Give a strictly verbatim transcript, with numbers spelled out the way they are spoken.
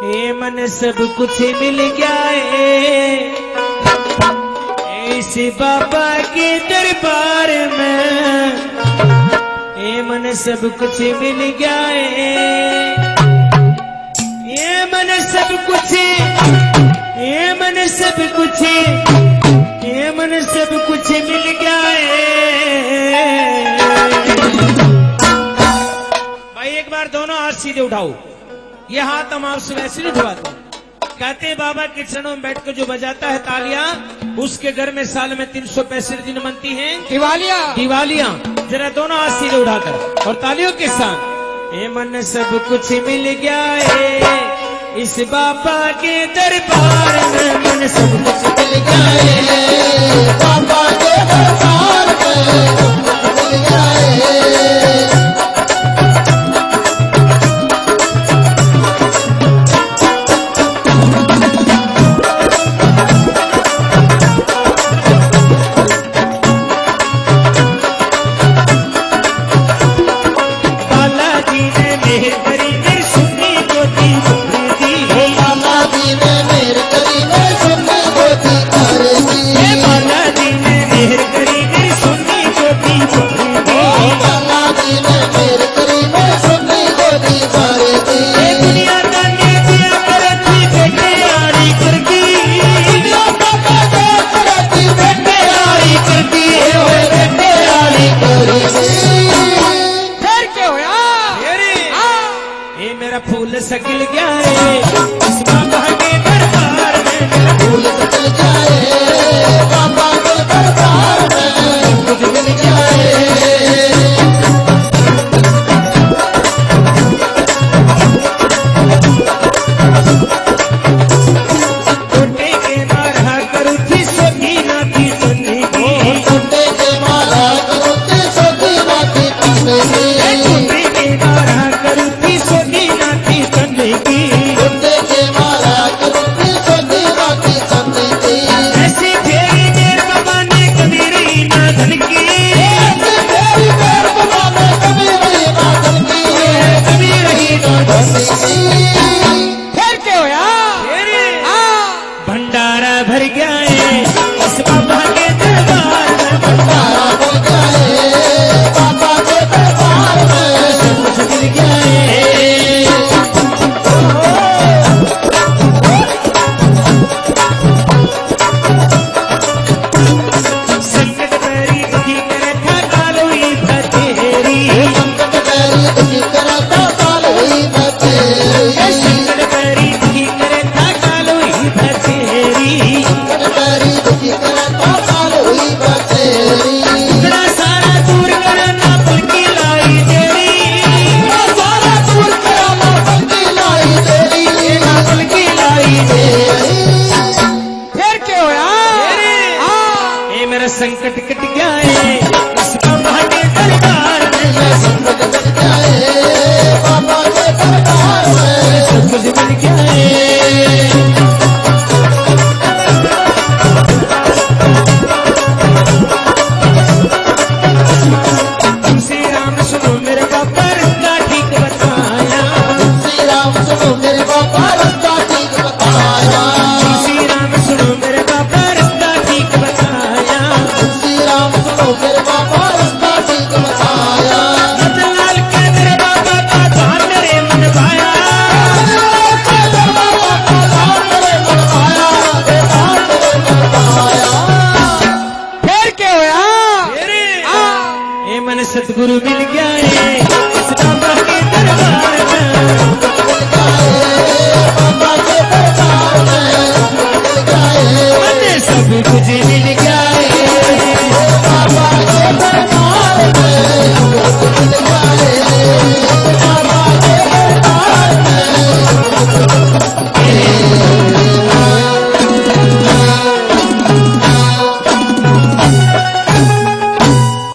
ये मन सब कुछ मिल गया है इस बाबा के दरबार में। ये मन सब कुछ मिल गया है, ये मन सब कुछ, ये मन सब कुछ, ये मन सब कुछ मिल गया है। भाई एक बार दोनों हाथ सीधे उठाओ, ये हाथ हम आपसे वैसे नहीं उठवाते। कहते हैं बाबा के चरणों में बैठकर जो बजाता है तालियां, उसके घर में साल में तीन सौ पैंसठ दिन बनती हैं दिवालियां दिवालियां। जरा दोनों हाथ सीधे उठाकर और तालियों के साथ। ये मन सब कुछ मिल गया है इस बाबा के दरबार में, मन सब कुछ मिल गया है बाबा के दरबार में, मिल गया है। फूल सकिल गया है इस बाबा के दरबार में, मेरा फूल सकिल गया है बाबा के दरबार में, कुछ मिल गया टूटे के मारा करू थी सोती ना थी सुनने की, टूटे के मारा करू थी सोती ना थी सुनने की, टूटे के मारा करू थी सोती ना थी सुनने की, टूटे के मारा करू थी सोती ना थी सुनने की। ऐसी फेरी मेर बाबा ने कभी रही ना धन की, ऐसी फेरी मेर बाबा ने कभी रही ना धन की, कभी रही ना धन की। फिर क्या होया? भंडारा भर गया है इस बाबा के दरबार में, भंडारा भर गया है बाबा के दरबार में, सब कुछ मिल गया है। संकट पैरी दुखी करे था कालो ही बतेरी, संकट पैरी दुखी करे था कालो ही बतेरी, संकट पैरी दुखी करे था कालो ही बतेरी, संकट पैरी दुखी करे था कालो ही बतेरी। इतना सारा दूर कराना पलकी लाई तेरी, सारा दूर कराना पलकी लाई तेरी, पलकी लाई तेरी। फिर क्या होया? ये मेरा संकट कट गया है इस बाबा के दरबार में, मेरा संकट कट गया है बाबा के दरबार में, सब कुछ मिल गया है। श्री राम सुनो मेरे बाबा रास्ता ठीक बताया, श्री राम सुनो मेरे बाबा रास्ता ठीक बताया, श्री राम सुनो मेरे बाबा रास्ता ठीक बताया, श्री राम सुनो मेरे बाबा रास्ता ठीक बताया। रतनलाल के मेरे बाबा का ध्यान मेरे मन भाया, रतनलाल के मेरे बाबा का ध्यान मेरे मन भाया, ध्यान मेरे मन भाया। फिर क्या होया? ये मन सतगुरु मिल गया है इस बाबा के दरबार में, बाबा के दरबार में, मन सब कुछ मिल गया।